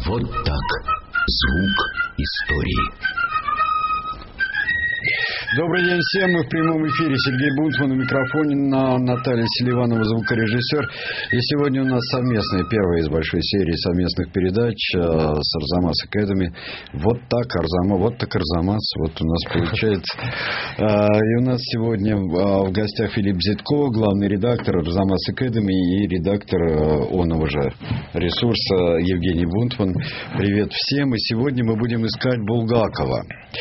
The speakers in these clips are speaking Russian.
Вот так. Звук истории. Добрый день всем. Мы в прямом эфире. Сергей Бунтман у микрофона, Наталья Селиванова, звукорежиссер. И сегодня у нас первая из большой серии совместных передач с Арзамас Academy. Вот так, Арзамас, вот так Арзамас. Вот у нас получается. И у нас сегодня в гостях Филипп Зитко, главный редактор Арзамас Academy и редактор оного же ресурса Евгений Бунтман. Привет всем. И сегодня мы будем искать Булгакова.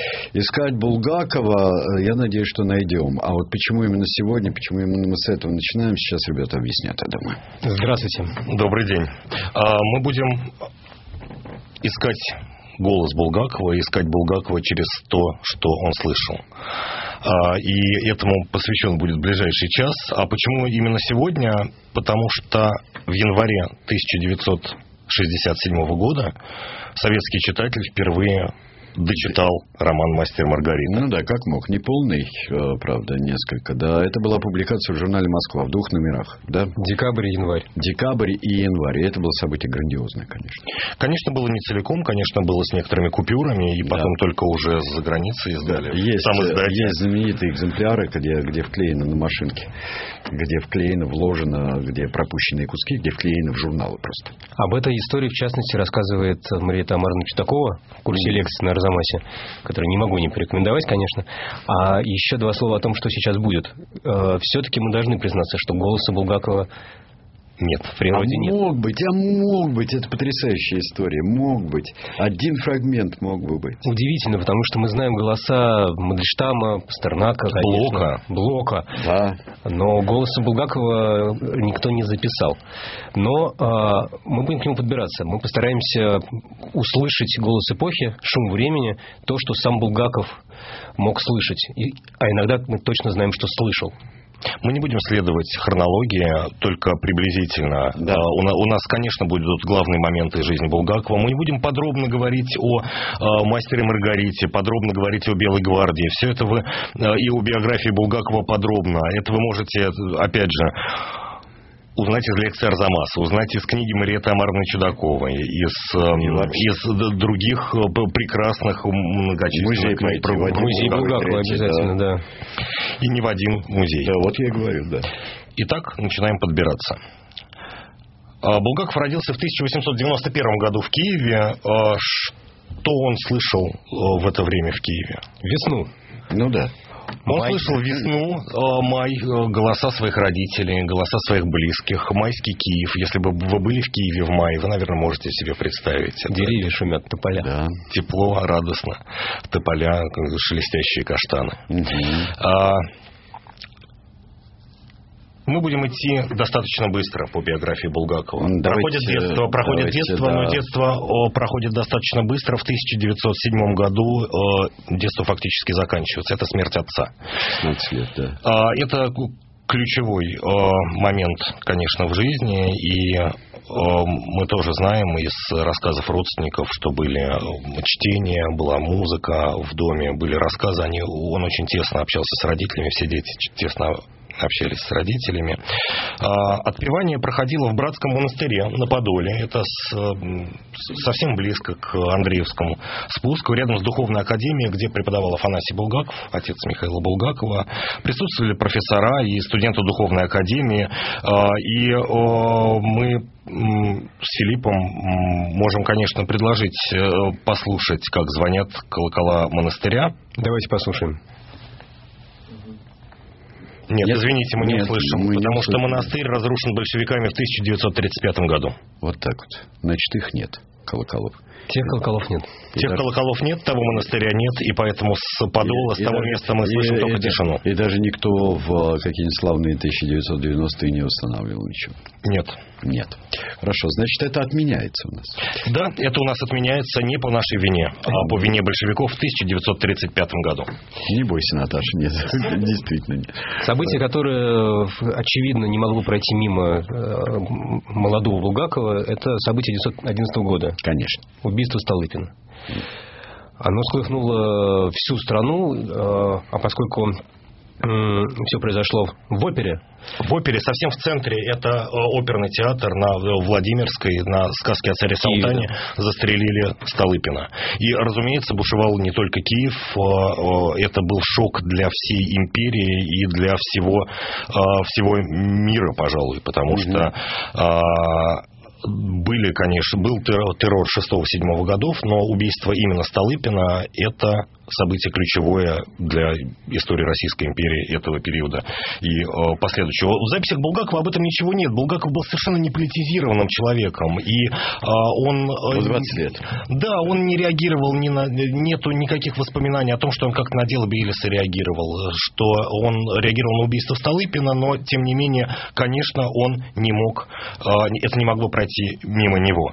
Я надеюсь, что найдем. А вот почему именно сегодня, почему именно мы с этого начинаем, сейчас ребята объяснят, я думаю. Здравствуйте. Добрый день. Мы будем искать голос Булгакова, искать Булгакова через то, что он слышал. И этому посвящен будет ближайший час. А почему именно сегодня? Потому что в январе 1967 года советский читатель впервые дочитал роман «Мастер и Маргарита». Ну да, как мог. Не полный, правда, несколько. Да, это была публикация в журнале «Москва» в 2 номерах. Да? Декабрь и январь. Декабрь и январь. И это было событие грандиозное, конечно. Конечно, было не целиком, конечно, было с некоторыми купюрами, и потом только уже за границей издали. Есть знаменитые экземпляры, где вклеено на машинке, где вклеено, вложено, где пропущенные куски, где вклеено в журналы просто. Об этой истории, в частности, рассказывает Мария Тамаровна Чудакова в курсе лекций на Арзамасе, который не могу не порекомендовать, конечно. А еще 2 слова о том, что сейчас будет. Все-таки мы должны признаться, что голоса Булгакова нет, в природе нет. Мог быть. Это потрясающая история. Мог быть. Один фрагмент мог бы быть. Удивительно, потому что мы знаем голоса Мандельштама, Пастернака, Блока. Да. Но голоса Булгакова никто не записал. Но мы будем к нему подбираться. Мы постараемся услышать голос эпохи, шум времени, то, что сам Булгаков мог слышать. А иногда мы точно знаем, что слышал. Мы не будем следовать хронологии, только приблизительно. Да. У нас, конечно, будут главные моменты жизни Булгакова. Мы не будем подробно говорить о «Мастере и Маргарите», подробно говорить о «Белой гвардии». Все это и о биографии Булгакова подробно. Это вы можете, опять же, узнать из лекции Арзамаса, узнать из книги Марии Тамаровны Чудаковой, из других прекрасных, многочисленных музей Булгакова обязательно, да. И не в один музей. Да, вот я и говорю, да. Итак, начинаем подбираться. Булгаков родился в 1891 году в Киеве. Что он слышал в это время в Киеве? Весну. Ну да. Он слышал весну, май, голоса своих родителей, голоса своих близких, майский Киев. Если бы вы были в Киеве в мае, вы, наверное, можете себе представить. Деревья шумят, тополя. Да. Тепло, радостно. Тополя, шелестящие каштаны. Мы будем идти достаточно быстро по биографии Булгакова. Проходит детство, но детство проходит достаточно быстро. В 1907 году детство фактически заканчивается. Это смерть отца. 16 лет, да. Это ключевой момент, конечно, в жизни. И мы тоже знаем из рассказов родственников, что были чтения, была музыка в доме, были рассказы. Он очень тесно общался с родителями, все дети тесно общались с родителями. Отпевание проходило в братском монастыре на Подоле. Это совсем близко к Андреевскому спуску, рядом с духовной академией, где преподавал Афанасий Булгаков, отец Михаила Булгакова. Присутствовали профессора и студенты духовной академии. И мы с Филиппом можем, конечно, предложить послушать, как звонят колокола монастыря. Давайте послушаем. Нет, извините, мы не услышим, потому что монастырь разрушен большевиками в 1935 году. Вот так вот. Значит, их нет, колоколов. Тех колоколов нет. Колоколов нет, того монастыря нет, и поэтому с Подола, с того места мы слышим только тишину. И даже никто в какие-нибудь славные 1990-е не устанавливал ничего. Нет. Хорошо, значит, это отменяется у нас. Да, это у нас отменяется не по нашей вине, а по вине большевиков в 1935 году. Не бойся, Наташа, нет, действительно нет. Событие, которое, очевидно, не могло пройти мимо молодого Булгакова, это событие 1911 года. Конечно. Убийство Столыпина. Оно всколыхнуло всю страну, а поскольку все произошло в опере? В опере, совсем в центре, это оперный театр на Владимирской, на сказке о царе Салтане, застрелили Столыпина. И, разумеется, бушевал не только Киев, это был шок для всей империи и для всего мира, пожалуй, потому что был террор 6-7 годов, но убийство именно Столыпина – это событие ключевое для истории Российской империи этого периода и последующего. В записях Булгакова об этом ничего нет. Булгаков был совершенно не политизированным человеком, и он... 20 лет. Да, он не реагировал нету никаких воспоминаний о том, что он как-то на дело Бейлиса реагировал, что он реагировал на убийство Столыпина, но, тем не менее, конечно, он не мог, это не могло пройти мимо него.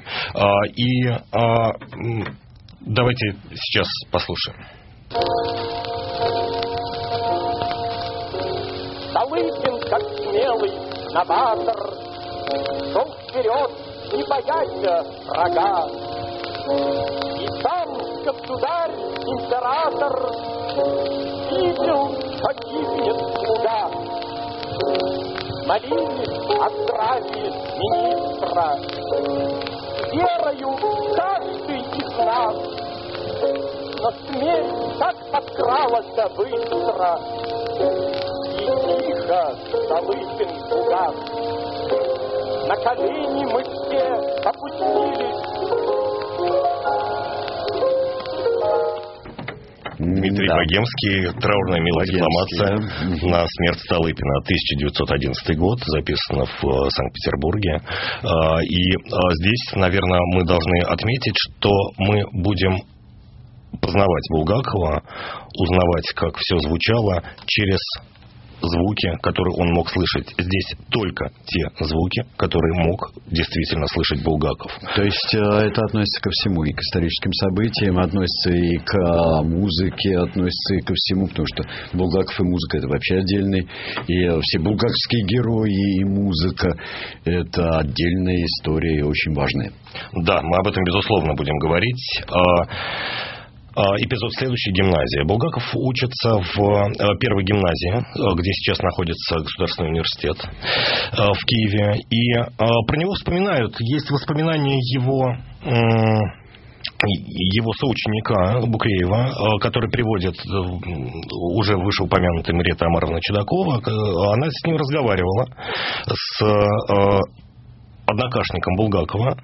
Давайте сейчас послушаем. Столыпин, как смелый новатор, шел вперед, не боясь врага. И сам государь, император, видел, как гибнет слуга. Молились о здравии министра, верою каждый из нас. Но смерть так подкралась быстро, и тихо Столыпин угас. На колени мы все опустились. Дмитрий Богемский, «Траурная мелодикламация на смерть Столыпина», 1911 год, записано в Санкт-Петербурге. И здесь, наверное, мы должны отметить, что мы будем познавать Булгакова, узнавать, как все звучало, через звуки, которые он мог слышать. Здесь только те звуки, которые мог действительно слышать Булгаков. То есть это относится ко всему, и к историческим событиям, относится и к музыке, относится и ко всему, потому что Булгаков и музыка — это вообще отдельный, и все булгаковские герои и музыка — это отдельная история и очень важная. Да, мы об этом, безусловно, будем говорить. Эпизод следующий. Гимназия. Булгаков учится в первой гимназии, где сейчас находится Государственный университет в Киеве. И про него вспоминают. Есть воспоминания его соученика Букреева, который приводит уже вышеупомянутая Мария Тамаровна Чудакова. Она с ним разговаривала, с однокашником Булгакова.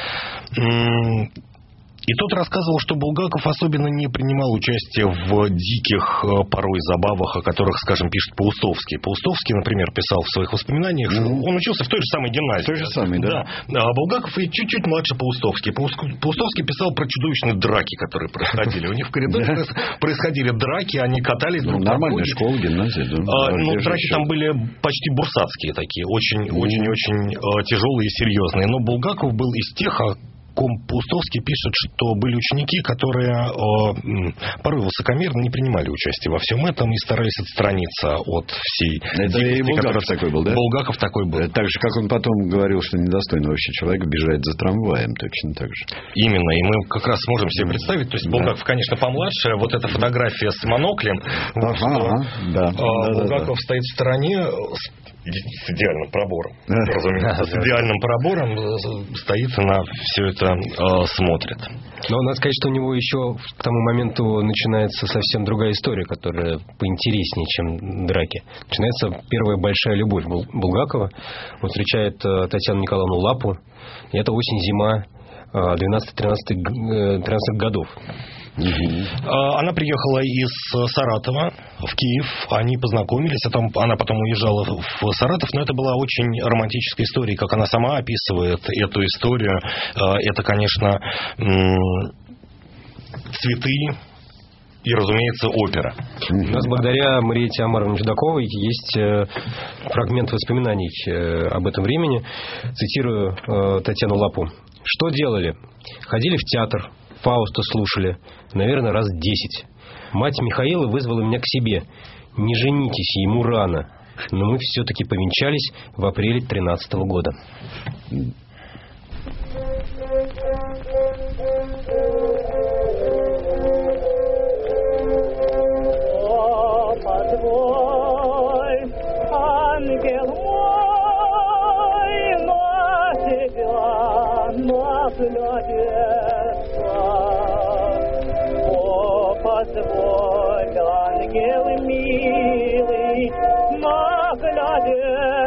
И тот рассказывал, что Булгаков особенно не принимал участие в диких порой забавах, о которых, скажем, пишет Паустовский. Паустовский, например, писал в своих воспоминаниях, что он учился в той же самой гимназии. Той же самой, да. А Булгаков и чуть-чуть младше Паустовский. Паустовский писал про чудовищные драки, которые происходили. У них в коридоре происходили драки, они катались друг на друге. Нормальная школа, гимназия, да. Но драки там были почти бурсатские такие, очень-очень тяжелые и серьезные. Но Булгаков был из тех, Паустовский пишет, что были ученики, которые порой высокомерно не принимали участие во всем этом и старались отстраниться от всей... Это и Булгаков такой был, да? Булгаков такой был. Так же, как он потом говорил, что недостойно вообще человек бежать за трамваем, точно так же. Именно, и мы как раз можем себе представить, то есть Булгаков, конечно, помладше, вот эта фотография с моноклем, Булгаков стоит в стороне с идеальным пробором, разумеется, с идеальным пробором стоит и на все это смотрит. Но надо сказать, что у него еще к тому моменту начинается совсем другая история, которая поинтереснее, чем драки. Начинается первая большая любовь Булгакова. Он встречает Татьяну Николаевну Лапу, и это осень-зима 12-13 годов. Она приехала из Саратова в Киев, они познакомились, она потом уезжала в Саратов, но это была очень романтическая история, как она сама описывает эту историю. Это, конечно, цветы и, разумеется, опера. У нас благодаря Марии Тамаровне Чудаковой есть фрагмент воспоминаний об этом времени. Цитирую Татьяну Лапу. «Что делали? Ходили в театр, Фауста слушали, наверное, раз 10. Мать Михаила вызвала меня к себе. Не женитесь, ему рано. Но мы все-таки повенчались в апреле 13 года». наглядеться. О, позволь, ангел милый, наглядеться.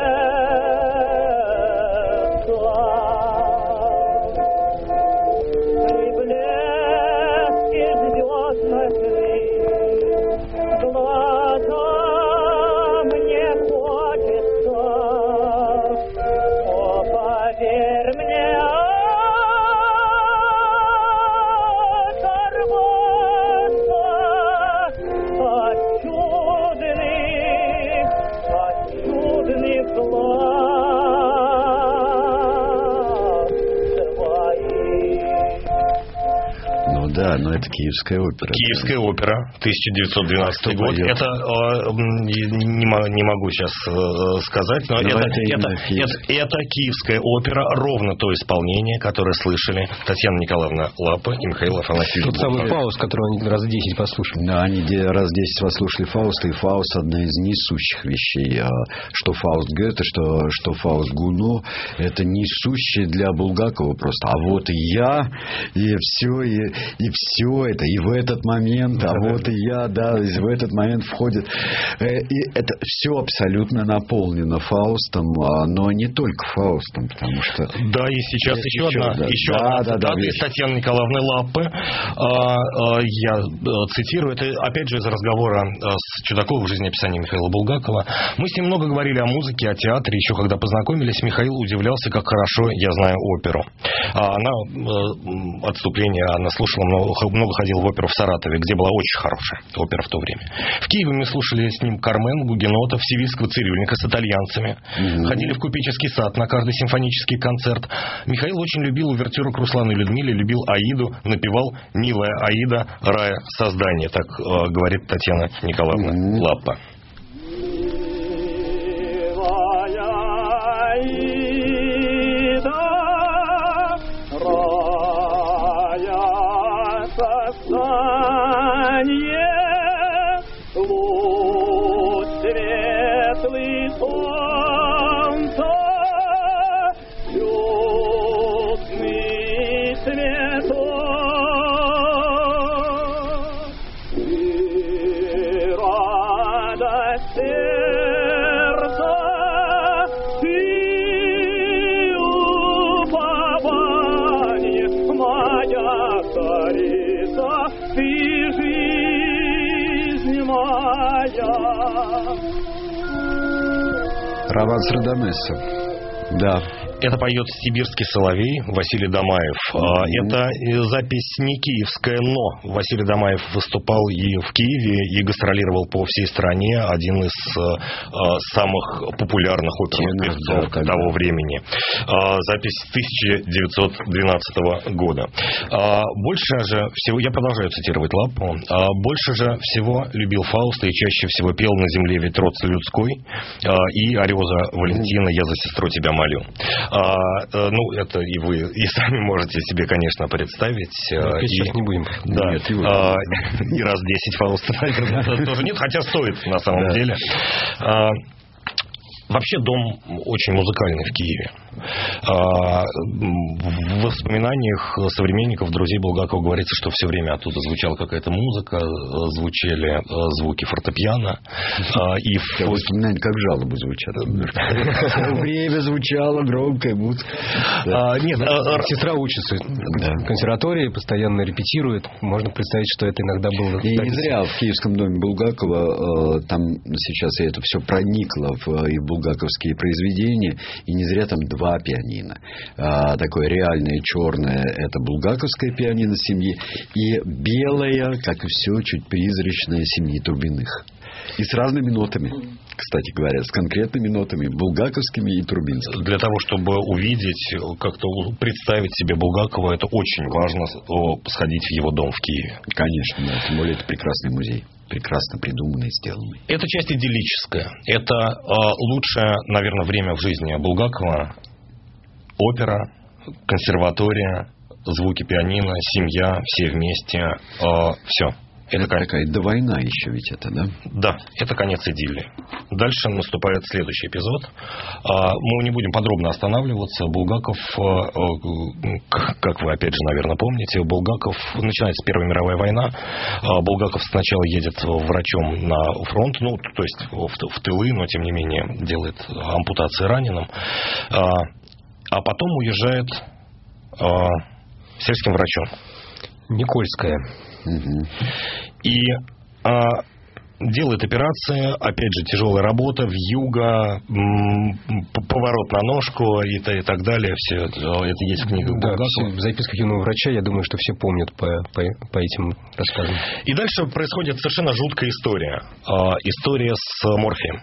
При блеске звезд ночных глаза мне хочется. О, поверь мне, оторваться от чудных глаз твоих. Ну да, но это Киевская опера. Киевская опера, 1912 год. поет? Это не могу сейчас сказать, но это Киевская опера, ровно то исполнение, которое слышали Татьяна Николаевна Лапа и Михаил Афанасьевич Тот самый Булгаков. Фауст, который они раз 10 послушали. Да, они раз 10 послушали Фауста, и Фауст одна из несущих вещей. Что Фауст Гёте, что Фауст Гуно, это несущие для Булгакова просто. А вот и я, и все, и все это, и в этот момент, а вот и я, да, и в этот момент входит. И это все абсолютно наполнено Фаустом, но не только Фаустом, потому что... Да, и сейчас еще одна цитата из Татьяны Николаевны Лаппы. Я цитирую, это опять же из разговора с Чудаковым в жизнеописании Михаила Булгакова. Мы с ним много говорили о музыке, о театре. Еще когда познакомились, Михаил удивлялся, как хорошо я знаю оперу. Она, отступление, она слушала много ходила в оперу в Саратове, где была очень хорошая опера в то время. В Киеве мы слушали с ним Кармен, Гугенота, Севильского цирюльника с итальянцами. Ходили в Купеческий сад на каждый симфонический концерт. Михаил очень любил увертюру к Руслану и Людмиле, любил Аиду, напевал «Милая Аида, рая создания». Так говорит Татьяна Николаевна Лаппа. Луч светлый солнца, чудный цветок, и радость сердца, и упование моя царица, ты жизнь моя. Романс Радамеса. Да. Это поет сибирский соловей Василий Домаев. Это запись не киевская, но Василий Домаев выступал и в Киеве, и гастролировал по всей стране. Один из самых популярных оперных певцов того времени. Запись 1912 года. Больше же всего, я продолжаю цитировать Лаппу, больше же всего любил Фауста и чаще всего пел «На земле ветрот людской» и «Ореза Валентина, я за сестру тебя молю». Ну, это и вы и сами можете себе, конечно, представить. Сейчас не будем. Да. Нет, и раз 10 Фауста, наверное, тоже нет, хотя стоит на самом деле. Вообще дом очень музыкальный в Киеве. В воспоминаниях современников, друзей Булгакова говорится, что все время оттуда звучала какая-то музыка, звучали звуки фортепиано. И воспоминания как жалобы звучат. Время звучало, громкая музыка. Нет, сестра учится в консерватории, постоянно репетирует. Можно представить, что это иногда было... И не зря в Киевском доме Булгакова там сейчас это все проникло и в булгаковские произведения, и не зря там 2 пианино. Такое реальное черное — это булгаковское пианино семьи, и белое, как и все, чуть призрачное семьи Трубиных. И с разными нотами, кстати говоря, с конкретными нотами, булгаковскими и трубинскими. Для того, чтобы увидеть, как-то представить себе Булгакова, это очень важно сходить в его дом в Киеве. Конечно, да. Тем более это прекрасный музей. Прекрасно придуманный и сделанный. Это часть идиллическая. Это лучшее, наверное, время в жизни Булгакова. Опера, консерватория, звуки пианино, семья, все вместе. Все. Это такая довойна еще ведь это, да? Да, это конец идиллии. Дальше наступает следующий эпизод. Мы не будем подробно останавливаться. Булгаков, как вы опять же, наверное, помните, начинается Первая мировая война. Булгаков сначала едет врачом на фронт, то есть в тылы, но тем не менее делает ампутации раненым. А потом уезжает сельским врачом. Никольская. И делает операции, опять же, тяжелая работа, вьюга, поворот на ножку и так далее. Все это есть в книгах Булгакова. В записках юного врача, я думаю, что все помнят по этим рассказам. И дальше происходит совершенно жуткая история. История с морфием.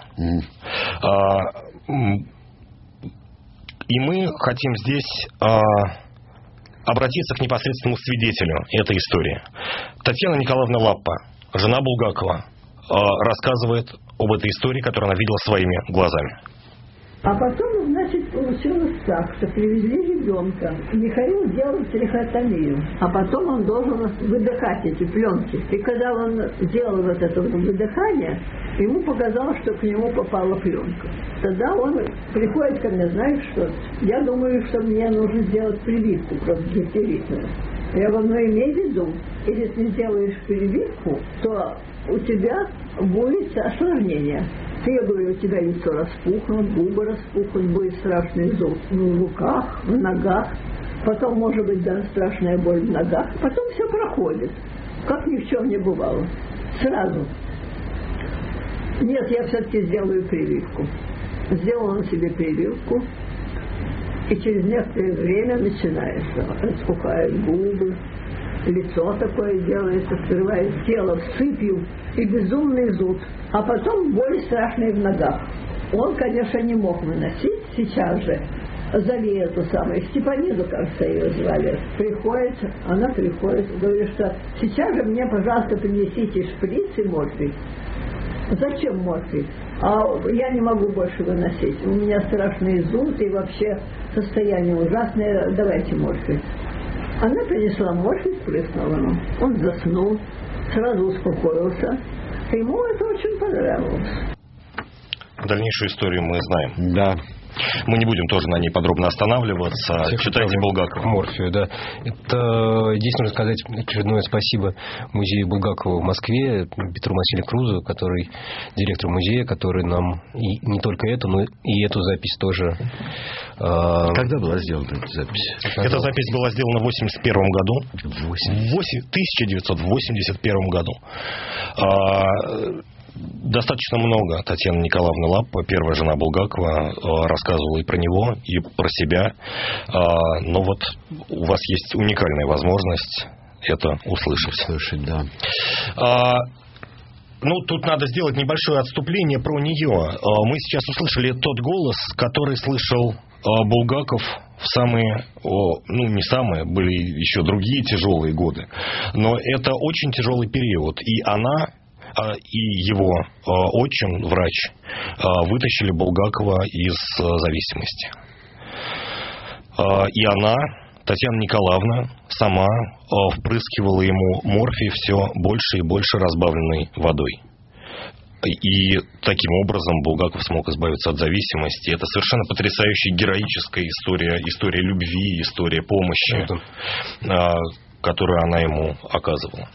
И мы хотим здесь обратиться к непосредственному свидетелю этой истории. Татьяна Николаевна Лаппа, жена Булгакова, рассказывает об этой истории, которую она видела своими глазами. А потом, значит, получилось так, что привезли ребенка. Михаил делал трихотомию, а потом он должен выдыхать эти пленки. И когда он делал вот это выдыхание, ему показалось, что к нему попала пленка. Тогда он приходит ко мне, знаешь что, я думаю, что мне нужно сделать прививку противогиптеритную. Я говорю, имей в виду, если ты сделаешь прививку, то у тебя будет осложнение. Я говорю, у тебя лицо распухнут, губы распухнут, будет страшный зуд в руках, в ногах. Потом, может быть, даже страшная боль в ногах. Потом все проходит, как ни в чем не бывало. Сразу. Нет, я все-таки сделаю прививку. Сделал он себе прививку. И через некоторое время начинается. Распухают губы, лицо такое делается, скрывает тело сыпью и безумный зуд. А потом боль страшная в ногах. Он, конечно, не мог выносить сейчас же. Зови эту самую Степаниду, кажется, ее звали. Она приходит, говорит, что сейчас же мне, пожалуйста, принесите шприц и морфий. Зачем морфий? А я не могу больше выносить. У меня страшный зуд и вообще состояние ужасное. Давайте морфий. Она принесла морфий, спрыснула ему. Он заснул, сразу успокоился. Ему это очень понравилось. Дальнейшую историю мы знаем. Да. Мы не будем тоже на ней подробно останавливаться. Читайте Булгакова. Морфию, да. Это здесь нужно сказать очередное спасибо музею Булгакова в Москве, Петру Василию Крузу, который директор музея, который нам и не только эту, но и эту запись тоже. Когда была сделана эта запись? Эта запись была сделана в 1981 году. В 1981 году. Достаточно много Татьяна Николаевна Лаппа, первая жена Булгакова, рассказывала и про него, и про себя. Но вот у вас есть уникальная возможность это услышать. Да. Тут надо сделать небольшое отступление про нее. Мы сейчас услышали тот голос, который слышал Булгаков в самые, не самые, были еще другие тяжелые годы. Но это очень тяжелый период. И она... и его отчим, врач, вытащили Булгакова из зависимости. И она, Татьяна Николаевна, сама впрыскивала ему морфий все больше и больше разбавленной водой. И таким образом Булгаков смог избавиться от зависимости. Это совершенно потрясающая героическая история любви, история помощи, которую она ему оказывала.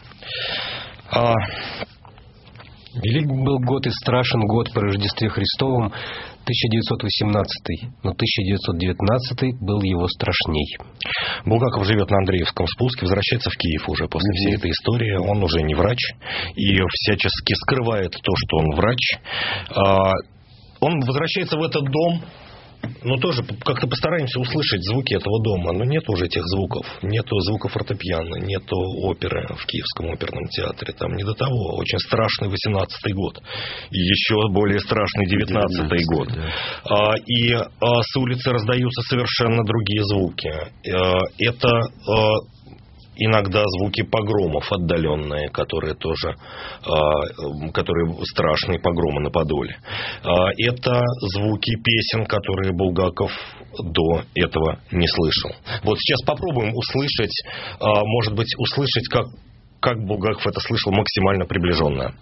Велик был год и страшен год по Рождестве Христовом, 1918, но 1919 был его страшней. Булгаков живет на Андреевском спуске, возвращается в Киев уже после всей этой истории. Он уже не врач и всячески скрывает то, что он врач. Он возвращается в этот дом. Но тоже как-то постараемся услышать звуки этого дома. Но нет уже этих звуков. Нету звука фортепиано, нету оперы в Киевском оперном театре. Там не до того. Очень страшный 18-й год. И еще более страшный 19-й год. Да. И с улицы раздаются совершенно другие звуки. Это... иногда звуки погромов отдаленные, которые тоже, которые страшные погромы на Подоле. Это звуки песен, которые Булгаков до этого не слышал. Вот сейчас попробуем услышать, может быть, как как Булгаков это слышал, максимально приближенная.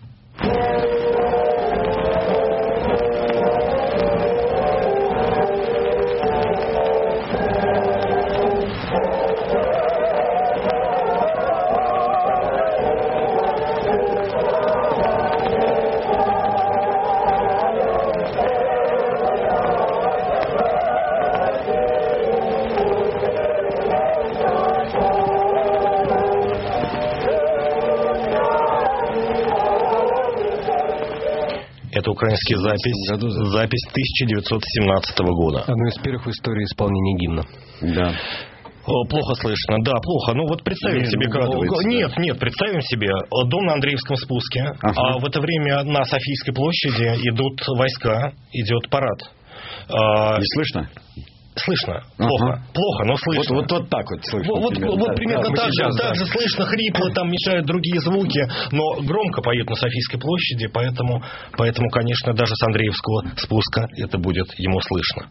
Это украинский запись 1917 года. Одно из первых в истории исполнения гимна. Да. Плохо слышно, да, плохо. Ну вот представим себе, представим себе дом на Андреевском спуске, а в это время на Софийской площади идут войска, идет парад. Не слышно? Слышно. Плохо, но слышно. Вот так вот слышно. Вот примерно так же слышно, хрипло, там мешают другие звуки, но громко поют на Софийской площади, поэтому, конечно, даже с Андреевского спуска это будет ему слышно.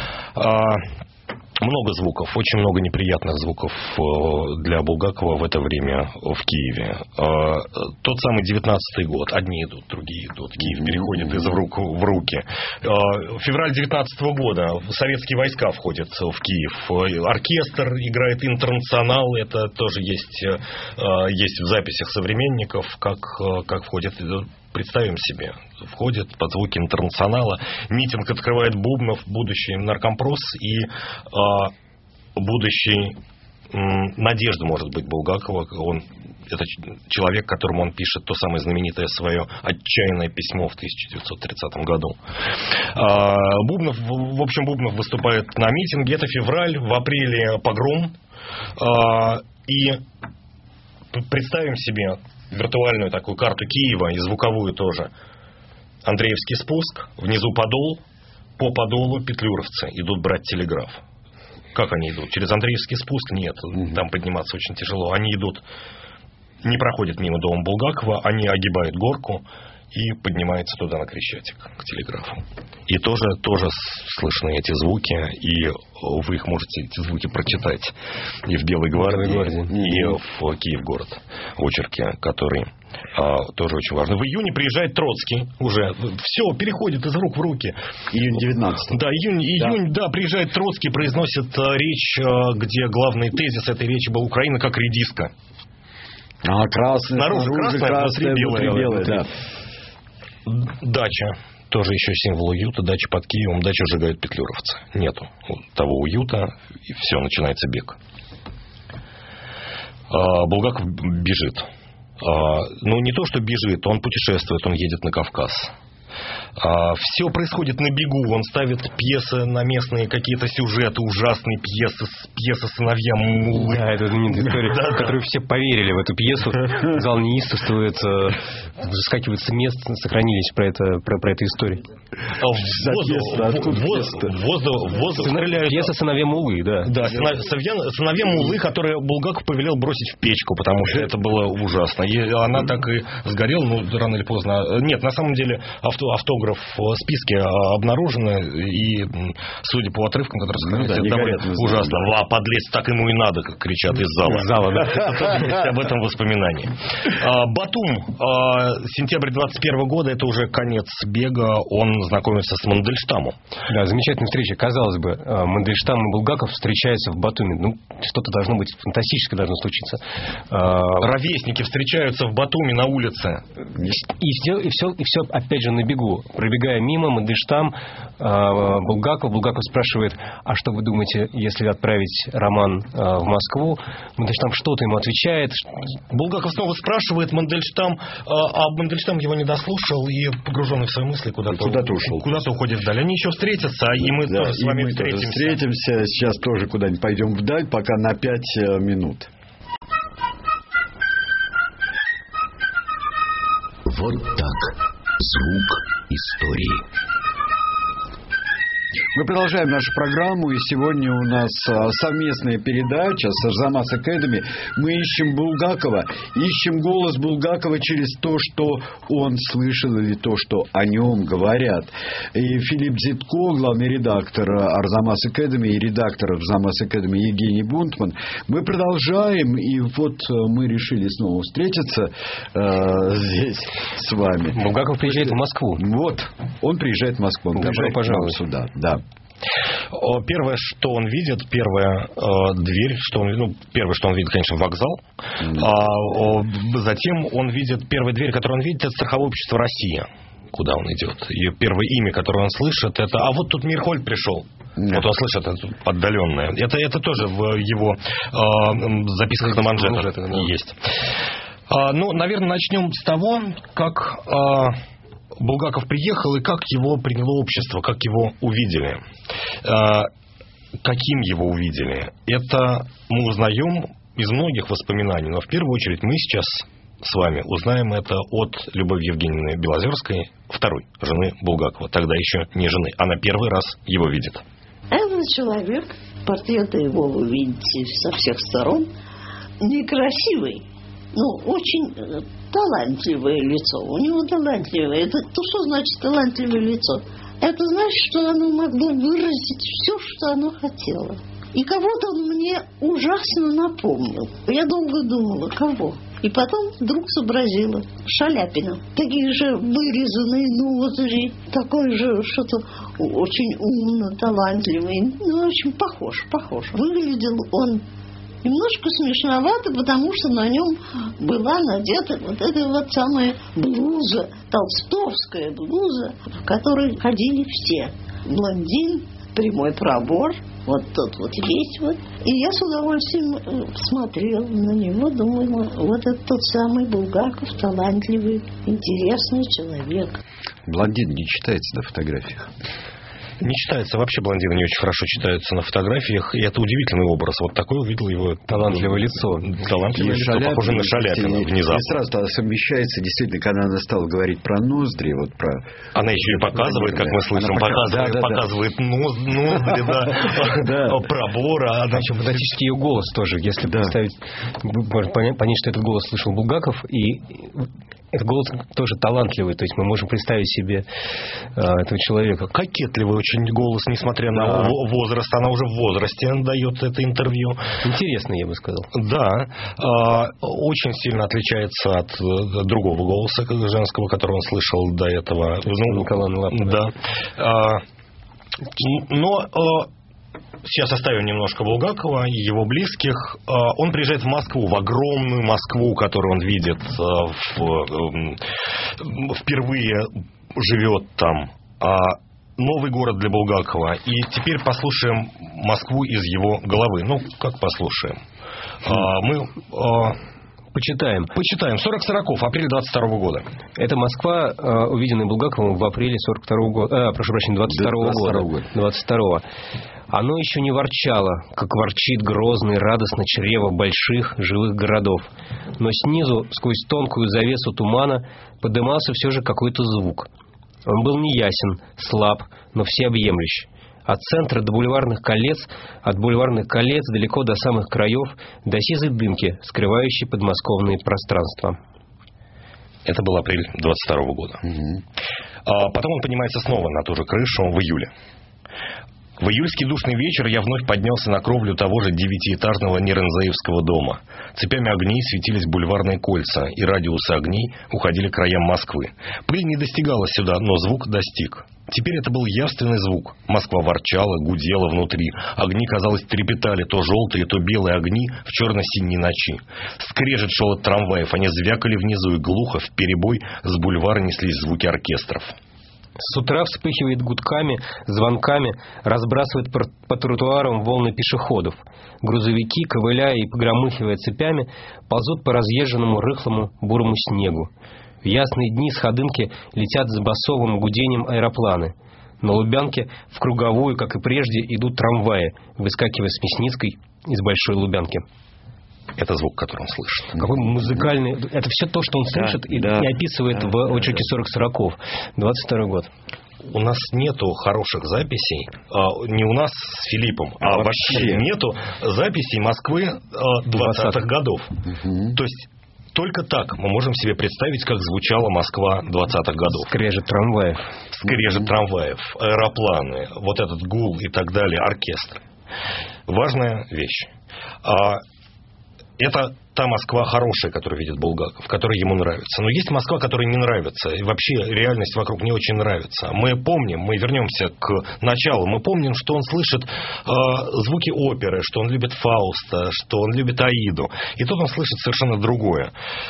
Много звуков, очень много неприятных звуков для Булгакова в это время в Киеве. Тот самый 19-й год. Одни идут, другие идут. Киев переходит из рук в руки. Февраль 19-го года. Советские войска входят в Киев. Оркестр играет «Интернационал». Это тоже есть в записях современников, как входит. Представим себе, входит под звуки «Интернационала», митинг открывает Бубнов, будущий наркомпрос и будущий надежда, может быть, Булгакова. Это человек, которому он пишет то самое знаменитое свое отчаянное письмо в 1930 году. Бубнов выступает на митинге. Это февраль, в апреле погром. И представим себе виртуальную такую карту Киева и звуковую тоже. Андреевский спуск, внизу Подол, по Подолу петлюровцы идут брать телеграф. Как они идут? Через Андреевский спуск? Нет, там подниматься очень тяжело. Они идут, не проходят мимо дома Булгакова, они огибают горку и поднимаются туда на Крещатик, к телеграфу. И тоже слышны эти звуки, и вы их можете, эти звуки, прочитать и в Белой гвардии, и в Киевгород, очерке, который тоже очень важный. В июне приезжает Троцкий уже. Все, переходит из рук в руки. Июнь 19. Да, июнь, приезжает Троцкий, произносит речь, где главный тезис этой речи был: «Украина как редиска». Красная, снаружи красная, белая, да. Дача. Тоже еще символ уюта. Дача под Киевом. Дачу сжигают петлюровцы. Нету того уюта. И все, начинается бег. Булгаков бежит. Не то, что бежит. Он путешествует. Он едет на Кавказ. Все происходит на бегу. Он ставит пьесы на местные какие-то сюжеты, ужасные пьесы «Сыновья Муллы». Да, это знаменитая история, в которой все поверили в эту пьесу. Зал неистовствует, заскакивают с мест, сохранились про эту историю. Воздух стреляют. Пьеса «Сыновья Муллы», да. Да, «Сыновья Муллы», которые Булгаков повелел бросить в печку, потому что это было ужасно. И она так и сгорела, рано или поздно. Нет, на самом деле автограф в списке обнаружены, и судя по отрывкам, которые сохранились, это довольно ужасно. Подлец, так ему и надо, как кричат из зала. Это тоже есть об этом воспоминании. Батум, сентябрь 21 года, это уже конец бега, он знакомится с Мандельштамом. Да, замечательная встреча. Казалось бы, Мандельштам и Булгаков встречаются в Батуми. Что-то должно быть фантастическое, должно случиться. Ровесники встречаются в Батуми на улице. И все опять же на бегу. Пробегая мимо, Мандельштам, Булгаков спрашивает: а что вы думаете, если отправить роман в Москву? Мандельштам что-то ему отвечает. Булгаков снова спрашивает, Мандельштам его не дослушал и, погруженный в свои мысли, куда-то ушел. Куда-то уходит вдаль. Они еще встретятся, и мы тоже с вами встретимся. Сейчас тоже куда-нибудь пойдем вдаль, пока на 5 минут. Вот так. Звук истории. Мы продолжаем нашу программу, и сегодня у нас совместная передача с Арзамас Academy. Мы ищем Булгакова, ищем голос Булгакова через то, что он слышал или то, что о нем говорят. И Филипп Зитко, главный редактор Арзамас Academy и редактор Арзамас Academy Евгений Бунтман. Мы продолжаем, и вот мы решили снова встретиться здесь с вами. Булгаков приезжает в Москву. Вот, он приезжает в Москву. Он приезжает, пожалуйста, сюда. Да. Первое, что он видит, первая дверь, первое, что он видит, конечно, вокзал. Затем он видит, первая дверь, которую он видит, это страховое общество «Россия», куда он идет. И первое имя, которое он слышит, это «А вот тут Мирхольд пришел». Вот он слышит это отдаленное. Это тоже в его записках на манжетах есть. Наверное, начнем с того, как Булгаков приехал и как его приняло общество, как его увидели. Каким его увидели? Это мы узнаем из многих воспоминаний, но в первую очередь мы сейчас с вами узнаем это от Любови Евгеньевны Белозерской, второй жены Булгакова, тогда еще не жены. Она первый раз его видит. Этот человек, портреты его вы видите со всех сторон, некрасивый, но очень талантливое лицо. У него талантливое. Это то, что значит талантливое лицо? Это значит, что оно могло выразить все, что оно хотело. И кого-то он мне ужасно напомнил. Я долго думала, кого? И потом вдруг сообразила. Шаляпина. Такие же вырезанные ноздри. Такой же что-то очень умно, талантливый. Очень похож. Выглядел он немножко смешновато, потому что на нем была надета вот эта вот самая блуза, толстовская блуза, в которой ходили все. Блондин, прямой пробор, вот тот вот есть вот. И я с удовольствием смотрела на него, думала, вот это тот самый Булгаков, талантливый, интересный человек. Блондин не читается на фотографиях. Не читается. Вообще блондины не очень хорошо читаются на фотографиях. И это удивительный образ. Вот такой увидел его талантливое лицо. Талантливое лицо, похоже на Шаляпина внезапно. И сразу тогда совмещается, действительно, когда она стала говорить про ноздри, вот про... Она еще и показывает, как мы слышим, показывает ноздри, пробора. Причем фантастический ее голос тоже. Если представить, понять, что этот голос слышал Булгаков, и этот голос тоже талантливый, то есть мы можем представить себе этого человека. Кокетливый очень голос, несмотря на возраст. Она уже в возрасте дает это интервью. Интересный, я бы сказал. Да. Очень сильно отличается от другого голоса женского, который он слышал до этого. Николая Лапина. Да. Но... Сейчас оставим немножко Булгакова и его близких. Он приезжает в Москву, в огромную Москву, которую он видит, впервые живет там. Новый город для Булгакова. И теперь послушаем Москву из его головы. Как послушаем? Мы... Почитаем. 40-40, апрель 22 года. Это Москва, увиденная Булгаковым в апреле 42 года. 22 года. 22-го. Оно еще не ворчало, как ворчит грозный, радостно чрево больших живых городов. Но снизу, сквозь тонкую завесу тумана, подымался все же какой-то звук. Он был неясен, слаб, но всеобъемлющ. От центра до бульварных колец, от бульварных колец далеко до самых краев, до сизой дымки, скрывающей подмосковные пространства. Это был апрель 22 года. Потом он поднимается снова на ту же крышу в июле. В июльский душный вечер я вновь поднялся на кровлю того же 9-этажного Нерензеевского дома. Цепями огней светились бульварные кольца, и радиусы огней уходили к краям Москвы. Пыль не достигала сюда, но звук достиг. Теперь это был явственный звук. Москва ворчала, гудела внутри. Огни, казалось, трепетали, то желтые, то белые огни в черно-синей ночи. Скрежет шел от трамваев, они звякали внизу, и глухо, вперебой, с бульвара неслись звуки оркестров. С утра вспыхивает гудками, звонками, разбрасывает по тротуарам волны пешеходов. Грузовики, ковыляя и погромыхивая цепями, ползут по разъезженному рыхлому бурому снегу. В ясные дни с Ходынки летят с басовым гудением аэропланы. На Лубянке в круговую, как и прежде, идут трамваи, выскакивая с Мясницкой из Большой Лубянки. Это звук, который он слышит. Какой музыкальный... Это все то, что он слышит и описывает в очерке 40-40. 22 год. у нас нету хороших записей, не у нас с Филиппом, а вообще нету записей Москвы 20-х годов. То есть только так мы можем себе представить, как звучала Москва 20-х годов. Скрежет трамваев, аэропланы, вот этот гул и так далее, оркестр. Важная вещь. Это та Москва хорошая, которую видит Булгаков, которая ему нравится. Но есть Москва, которая не нравится. И вообще реальность вокруг не очень нравится. Мы помним, мы вернемся к началу, мы помним, что он слышит звуки оперы, что он любит Фауста, что он любит Аиду. И тут он слышит совершенно другое.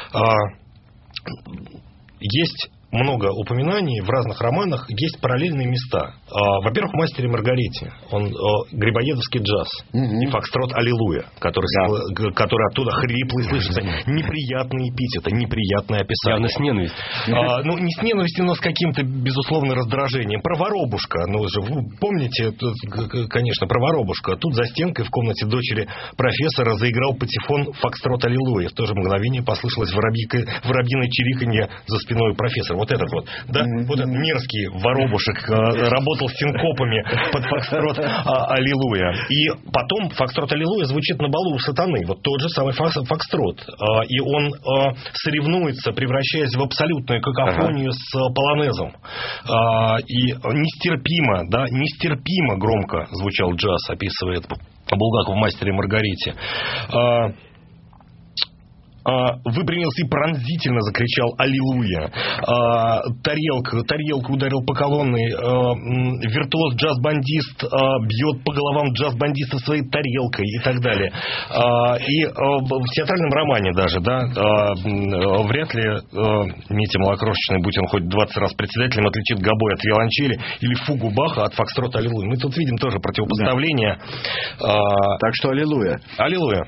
Есть много упоминаний в разных романах, есть параллельные места. Во-первых, в «Мастере и Маргарите» он грибоедовский джаз и фокстрот «Аллилуйя», который оттуда хриплый слышится. Неприятные эпитеты, неприятное описание. Явно с ненавистью. Ну, не с ненавистью, но с каким-то, безусловно, раздражением. Про воробушка. Ну, же, вы помните, конечно, про воробушка. Тут за стенкой в комнате дочери профессора заиграл патефон фокстрот «Аллилуйя». В то же мгновение послышалось воробьиное чириканье за спиной профессора. Вот этот вот, да, вот этот мерзкий воробушек работал синкопами под фокстрот «Аллилуйя». И потом фокстрот «Аллилуйя» звучит на балу у сатаны. Вот тот же самый фокстрот. И он соревнуется, превращаясь в абсолютную какофонию с полонезом. И нестерпимо громко звучал джаз, описывает Булгаков в «Мастере и Маргарите». Выпрямился и пронзительно закричал «Аллилуйя». Тарелку ударил по колонной. Виртуоз джаз-бандист бьет по головам джаз-бандиста своей тарелкой и так далее. И в театральном романе даже, да, вряд ли Митя Малокрошечный, будь он хоть 20 раз председателем, отличит гобой от виолончели или фугу Баха от фокстрота «Аллилуйя». Мы тут видим тоже противопоставление. Да. Так что «Аллилуйя». «Аллилуйя».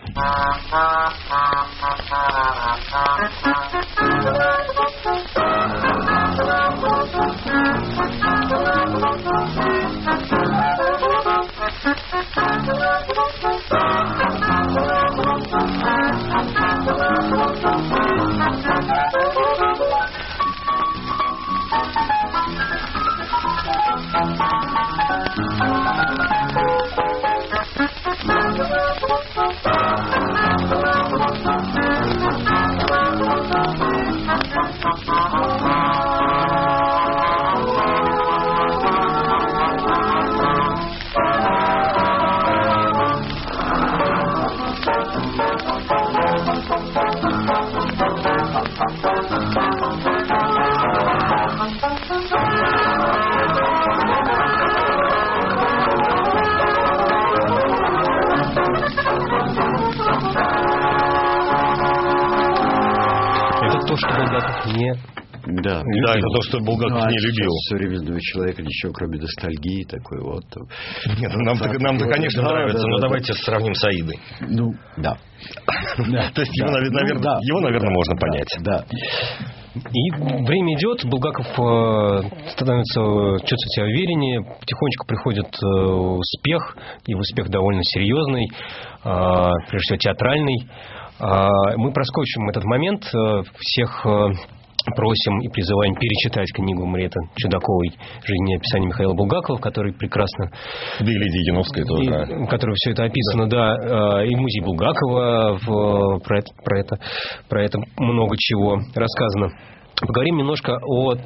То, что Булгаков не... Да, это то, что Булгаков не любил. Современного человека ничего, кроме ностальгии такой вот. Нет, нам-то, конечно, нравится, но давайте сравним с Аидой. Ну, да. То есть его, наверное, можно понять. Да. И время идет, Булгаков становится, чувствует себя увереннее, потихонечку приходит успех, и успех довольно серьезный, прежде всего театральный. Мы проскочим этот момент, всех просим и призываем перечитать книгу Мариэтты Чудаковой «Жизнеописание Михаила Булгакова», который прекрасно... Да и Лидии Яновской тоже. В которой все это описано, да. И музей Булгакова, про это много чего рассказано. Поговорим немножко о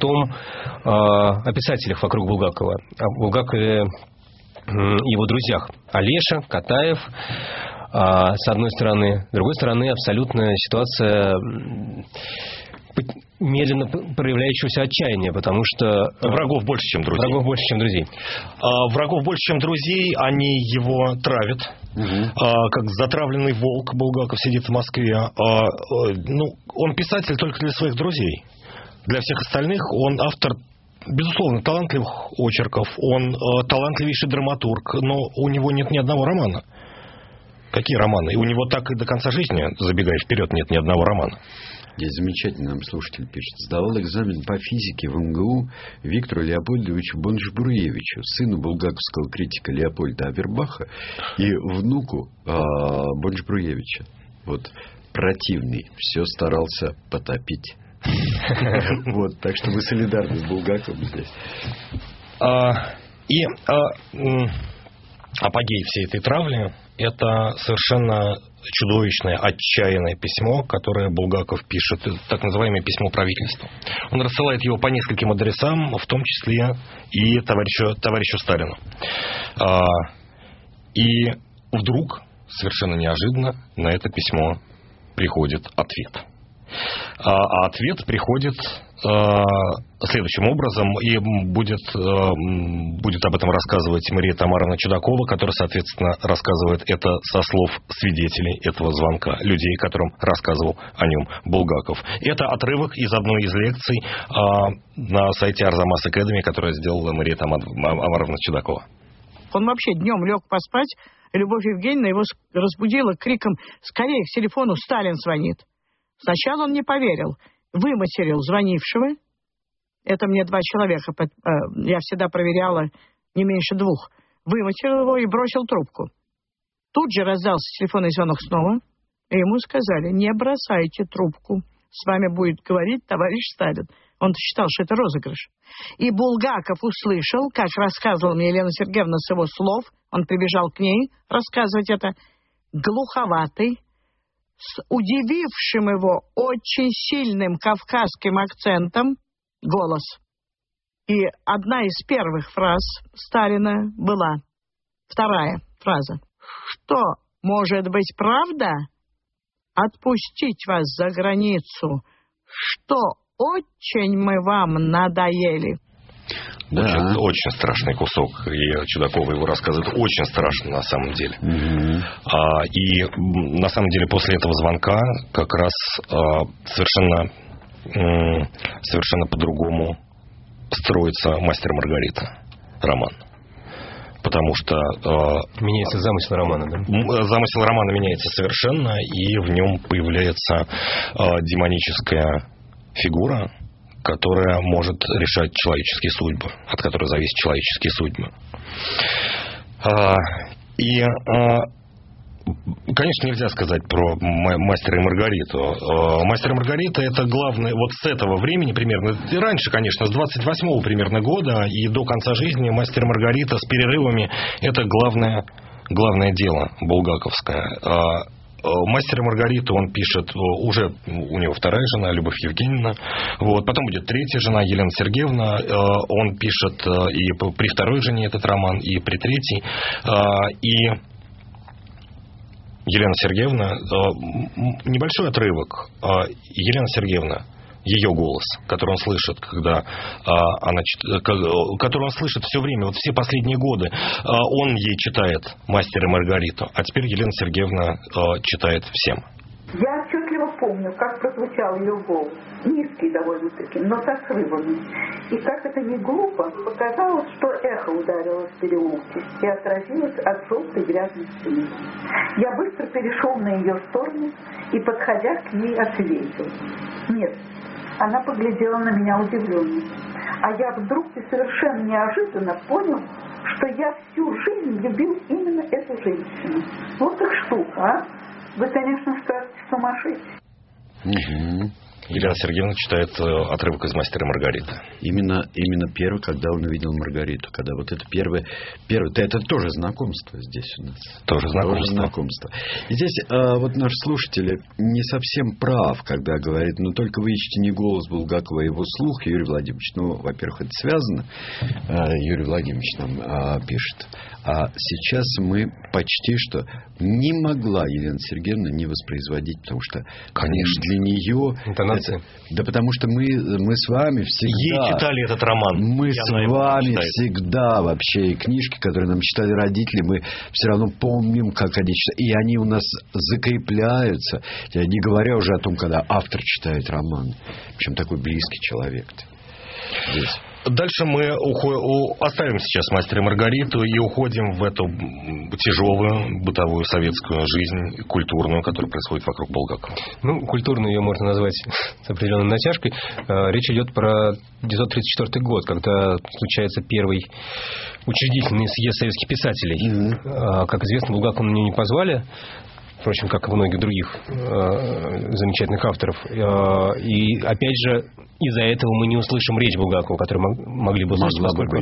писателях вокруг Булгакова. О Булгакове и его друзьях. Олеша, Катаев, с одной стороны. С другой стороны, абсолютная ситуация медленно проявляющегося отчаяния, потому что... Врагов больше, чем друзей. Врагов больше, чем друзей. Врагов больше, чем друзей, они его травят. Как затравленный волк Булгаков сидит в Москве. Он писатель только для своих друзей. Для всех остальных он автор, безусловно, талантливых очерков. Он талантливейший драматург, но у него нет ни одного романа. Какие романы? И у него так и до конца жизни, забегая вперед, нет ни одного романа. Здесь замечательно нам слушатель пишет. Сдавал экзамен по физике в МГУ Виктору Леопольдовичу Бонжбруевичу, сыну булгаковского критика Леопольда Авербаха и внуку Бонжбруевича. Вот противный, все старался потопить. Вот, так что мы солидарны с Булгаковым здесь. Апогей всей этой травли – это совершенно чудовищное, отчаянное письмо, которое Булгаков пишет, так называемое письмо правительству. Он рассылает его по нескольким адресам, в том числе и товарищу Сталину. И вдруг, совершенно неожиданно, на это письмо приходит ответ. А ответ приходит следующим образом, и будет об этом рассказывать Мария Тамаровна Чудакова, которая, соответственно, рассказывает это со слов свидетелей этого звонка, людей, которым рассказывал о нем Булгаков. Это отрывок из одной из лекций на сайте Арзамас Academy, которую сделала Мария Тамаровна Чудакова. Он вообще днем лег поспать, и Любовь Евгеньевна его разбудила криком: «Скорее к телефону, Сталин звонит». Сначала он не поверил, выматерил звонившего. Это мне 2 человека, я всегда проверяла не меньше 2. Выматерил его и бросил трубку. Тут же раздался телефонный звонок снова, и ему сказали: «Не бросайте трубку, с вами будет говорить товарищ Сталин». Он считал, что это розыгрыш. И Булгаков услышал, как рассказывала мне Елена Сергеевна с его слов, он прибежал к ней рассказывать это, глуховатый, с удивившим его очень сильным кавказским акцентом голос. И одна из первых фраз Сталина была, 2-я фраза: «Что, может быть, правда? Отпустить вас за границу? Что, очень мы вам надоели?» Да. Очень страшный кусок. И Чудакова его рассказывает. Очень страшно на самом деле. И на самом деле после этого звонка как раз совершенно по-другому строится «Мастер и Маргарита» роман. Потому что... меняется замысел романа, да? Замысел романа меняется совершенно, и в нем появляется демоническая фигура, которая может решать человеческие судьбы, от которой зависят человеческие судьбы. Конечно, нельзя сказать про «Мастера и Маргариту». «Мастер и Маргарита» — это главное, вот с этого времени примерно, и раньше, конечно, с 28-го примерно года и до конца жизни «Мастер и Маргарита» с перерывами — это главное дело булгаковское. «Мастер и Маргариту» он пишет, уже у него 2-я жена, Любовь Евгеньевна, вот, потом будет 3-я жена, Елена Сергеевна, он пишет и при 2-й жене этот роман, и при 3-й, и Елена Сергеевна, небольшой отрывок, Елена Сергеевна, ее голос, который он слышит, который он слышит все время, вот все последние годы, он ей читает «Мастер и Маргариту», а теперь Елена Сергеевна читает всем. Я отчетливо помню, как прозвучал ее голос, низкий довольно-таки, но со срывами. И как это не глупо, показалось, что эхо ударило в переулке и отразилось от желтой грязной стены. Я быстро перешел на ее сторону и, подходя к ней, ответил: «Нет». Она поглядела на меня удивленно. А я вдруг и совершенно неожиданно понял, что я всю жизнь любил именно эту женщину. Вот так штука, а? Вы, конечно, скажете, сумасшедший. Елена Сергеевна читает отрывок из «Мастера и Маргариты». Именно первый, когда он увидел Маргариту. Когда вот это первое, это тоже знакомство здесь у нас. Тоже знакомство. И здесь вот наш слушатель не совсем прав, когда говорит: ну только вы ищете не голос Булгакова, а его слух, Юрий Владимирович. Ну, во-первых, это связано. Юрий Владимирович нам пишет. А сейчас мы почти что не могла Елена Сергеевна не воспроизводить, потому что, конечно, для нее... Интонация. Да потому что мы с вами всегда... Ей читали этот роман. Мы с вами всегда вообще, и книжки, которые нам читали родители, мы все равно помним, как они читают. И они у нас закрепляются. Я не говоря уже о том, когда автор читает роман. Причем такой близкий человек-то. Здесь. Дальше мы оставим сейчас «Мастера и Маргариту» и уходим в эту тяжелую бытовую советскую жизнь, культурную, которая происходит вокруг Булгакова. Ну, культурную ее можно назвать с определенной натяжкой. Речь идет про 1934 год, когда случается первый учредительный съезд советских писателей. Как известно, Булгакова на нее не позвали. впрочем, как и многих других замечательных авторов. И, опять же, из-за этого мы не услышим речь Булгакова, которую могли бы услышать, поскольку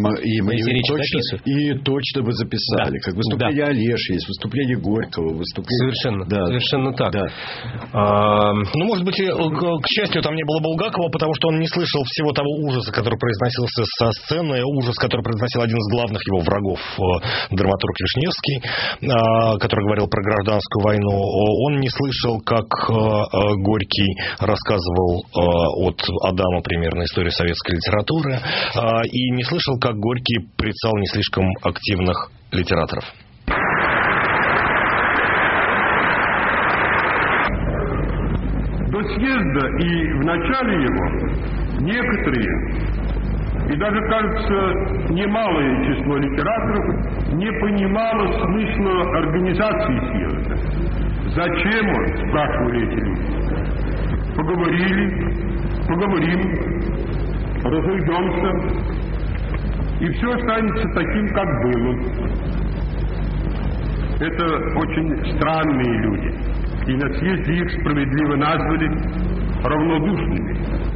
и точно бы записали. Как выступление Олеши, есть выступление Горького, Совершенно так. Да. Ну, может быть, к счастью, там не было Булгакова, потому что он не слышал всего того ужаса, который произносился со сцены, ужас, который произносил один из главных его врагов, драматург Вишневский, который говорил про гражданскую войну. Он не слышал, как Горький рассказывал от Адама примерно историю советской литературы, и не слышал, как Горький порицал не слишком активных литераторов. До съезда и в начале его некоторые, и даже, кажется, немалое число литераторов не понимало смысла организации съезда. Зачем он, спрашивали эти люди. Поговорим, разойдемся, и все останется таким, как было. Это очень странные люди, и на съезде их справедливо назвали равнодушными.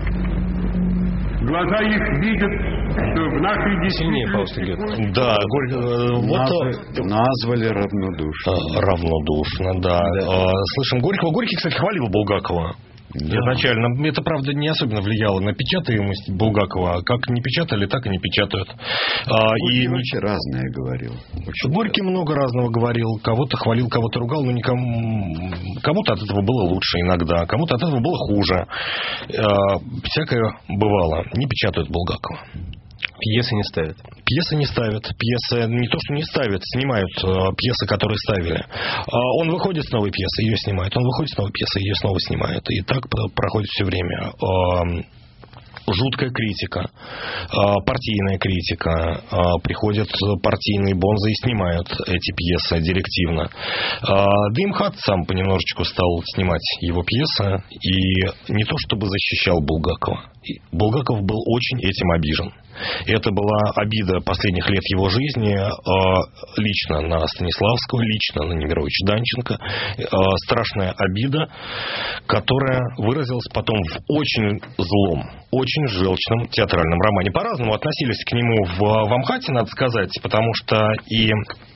Глаза их видят, что в нашей действительности... Да, назвали равнодушно. Равнодушно, да. Слышим Горького. Горький, кстати, хвалил Булгакова. Изначально. Это, правда, не особенно влияло на печатаемость Булгакова. Как не печатали, так и не печатают. И вообще разное говорил. Горький много разного говорил. Кого-то хвалил, кого-то ругал, но кому-то от этого было лучше иногда, кому-то от этого было хуже. Всякое бывало. Не печатают Булгакова. Пьесы не ставят. Пьесы не ставят. Пьесы не то, что не ставят, снимают пьесы, которые ставили. Он выходит с новой пьесы, ее снимают. Он выходит с новой пьесы, ее снова снимают. И так проходит все время. Жуткая критика, партийная критика. Приходят партийные бонзы и снимают эти пьесы директивно. Дымхат сам понемножечку стал снимать его пьесы. И не то, чтобы защищал Булгакова. Булгаков был очень этим обижен. Это была обида последних лет его жизни лично на Станиславского, лично на Немировича Данченко. Страшная обида, которая выразилась потом в очень злом, очень желчном театральном романе. По-разному относились к нему в Амхате, надо сказать, потому что и...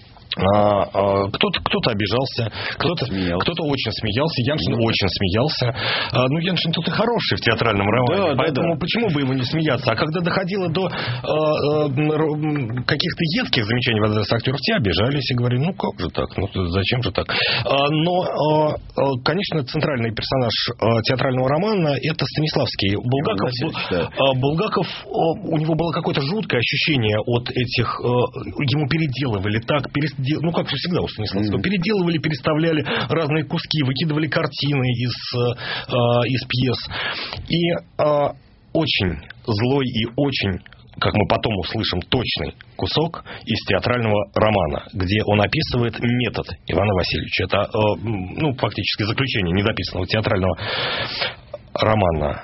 Кто-то обижался, кто-то очень смеялся. Яншин очень смеялся. Ну, Яншин тут и хороший в театральном романе, поэтому почему бы ему не смеяться? А когда доходило до каких-то едких замечаний в адрес актеров, те обижались и говорили, ну как же так, ну зачем же так? Но, конечно, центральный персонаж театрального романа — это Станиславский. Булгаков, у него было какое-то жуткое ощущение от этих, ему переделывали так, ну, как всегда у Станиславского, переделывали, переставляли разные куски, выкидывали картины из пьес. И очень злой и очень, как мы потом услышим, точный кусок из театрального романа, где он описывает метод Ивана Васильевича. Это, ну, фактически заключение недописанного театрального романа.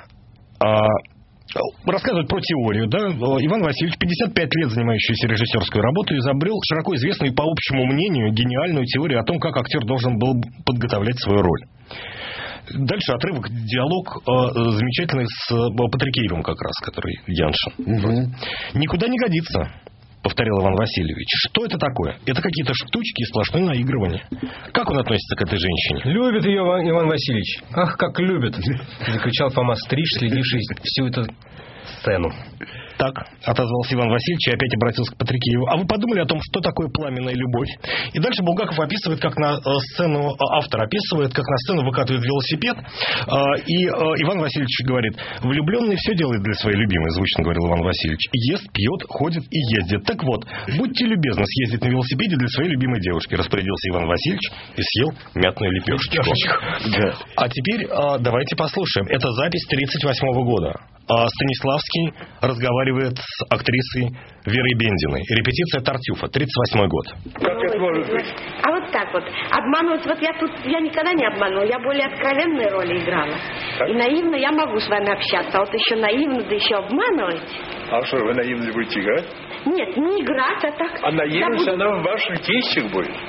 Рассказывают про теорию, да. Иван Васильевич, 55 лет занимающийся режиссерской работой, изобрел широко известную по общему мнению гениальную теорию о том, как актер должен был подготовлять свою роль. Дальше отрывок, диалог замечательный с Патрикеевым как раз, который Яншин. «Никуда не годится», — повторил Иван Васильевич. «Что это такое? Это какие-то штучки и сплошное наигрывание». Как он относится к этой женщине? «Любит ее Иван Васильевич. Ах, как любит!» — закричал Фома Стриж, следивший всю эту сцену. Так, отозвался Иван Васильевич и опять обратился к Патрикееву. А вы подумали о том, что такое пламенная любовь? И дальше Булгаков описывает, как на сцену, автор описывает, как на сцену выкатывает велосипед. И Иван Васильевич говорит: влюбленный все делает для своей любимой, звучно говорил Иван Васильевич. Ест, пьет, ходит и ездит. Так вот, будьте любезны съездить на велосипеде для своей любимой девушки, распорядился Иван Васильевич и съел мятную лепешечку. Да. А теперь давайте послушаем. Это запись 1938 года. Станиславский разговаривает с актрисой Верой Бендиной. Репетиция Тартюфа, 1938 год. Как это может быть? А вот так вот. Обманывать, вот я никогда не обманула. Я более откровенные роли играла. Так? И наивно я могу с вами общаться. А вот еще наивно, да еще обманывать. А что, вы наивно будете играть? Нет, не играть, а так... А наивность, она в ваших действиях будет.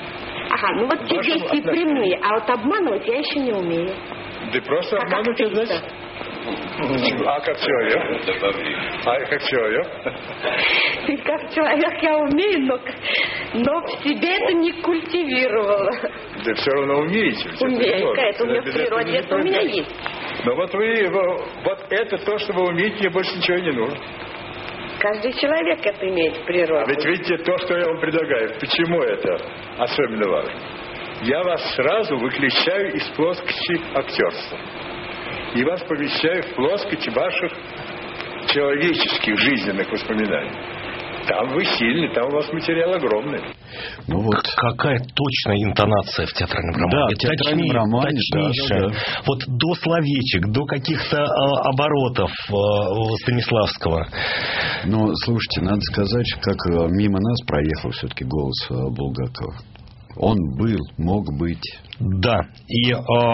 Ага, ну вот те действия прямые, а вот обманывать я еще не умею. Да просто как обмануть, актриса. значит. А как человек? Как человек? Как человек я умею, но в себе это не культивировала. Да все равно умеете. Умею, это у меня в природе, это у меня есть. Но вот это то, что вы умеете, мне больше ничего не нужно. Каждый человек это имеет в природе. Ведь видите, то, что я вам предлагаю, почему это особенно важно? Я вас сразу выключаю из плоскости актерства. И вас помещаю в плоскость ваших человеческих жизненных воспоминаний. Там вы сильны, там у вас материал огромный. Ну вот. Какая точная интонация в театральном романе. Да, в театральном романе. Точнейшая. Да. Вот до словечек, до каких-то оборотов Станиславского. Ну, слушайте, надо сказать, как мимо нас проехал все-таки голос Булгакова. Он был, мог быть. Да. И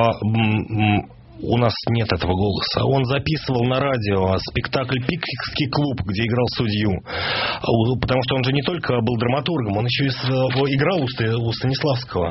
у нас нет этого голоса. Он записывал на радио спектакль «Пиквикский клуб», где играл судью. Потому что он же не только был драматургом, он еще и играл у Станиславского.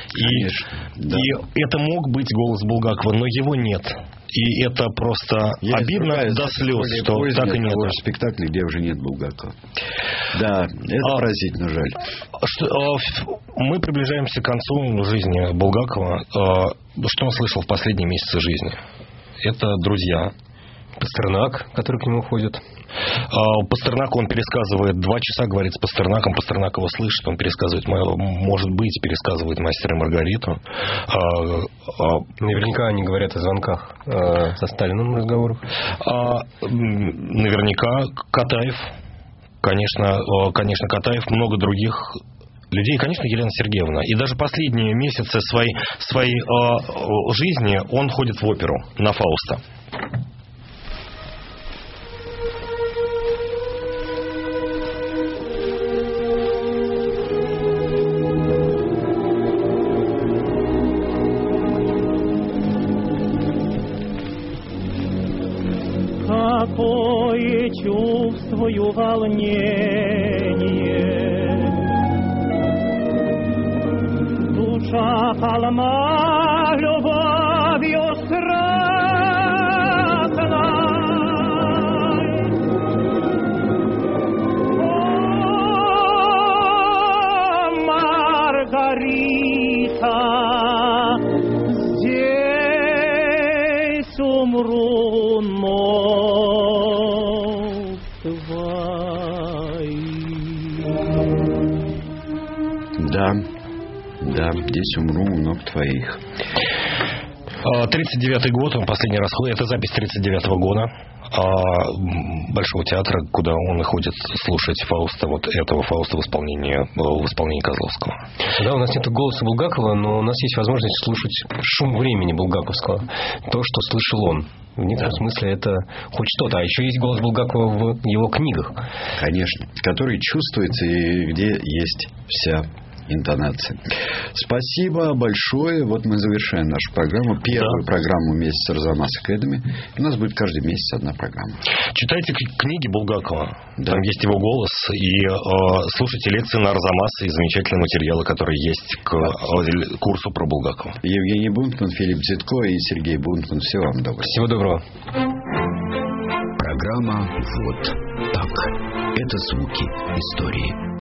И это мог быть голос Булгакова, но его нет. И это просто обидно до слез, что так и нет. Спектакль, где уже нет Булгакова. Да, это поразительно жаль. Мы приближаемся к концу жизни Булгакова. Что он слышал в последние месяцы жизни? Это «Друзья». Пастернак, который к нему ходит. Пастернак, он пересказывает 2 часа, говорит с Пастернаком. Пастернак его слышит, он пересказывает, может быть, пересказывает «Мастера и Маргариту». Наверняка они говорят о звонках со Сталиным разговорах. Наверняка Катаев. Конечно, Катаев, много других людей, конечно, Елена Сергеевна. И даже последние месяцы своей жизни он ходит в оперу на Фауста. Какое чувствую волнение, душа холма любовью страстной. О, Маргарита, здесь умру, Да, здесь умру у ног твоих. 39-й год, он последний раз ходит. Это запись 39-го года Большого театра, куда он и ходит слушать Фауста, вот этого Фауста в исполнении Козловского. Да, у нас нет голоса Булгакова, но у нас есть возможность слушать шум времени булгаковского. То, что слышал он. В некотором смысле это хоть что-то. А еще есть голос Булгакова в его книгах. Конечно. Который чувствуется и где есть вся интонация. Спасибо большое. Вот мы завершаем нашу программу. Первую программу вместе с Арзамас Academy. У нас будет каждый месяц одна программа. Читайте книги Булгакова. Да. Там есть его голос. И слушайте лекции на Арзамас и замечательные материалы, которые есть к курсу про Булгакова. Евгений Бунтман, Филипп Дзитко и Сергей Бунтман. Всего вам доброго. Всего доброго. Программа «Вот так». Это звуки истории.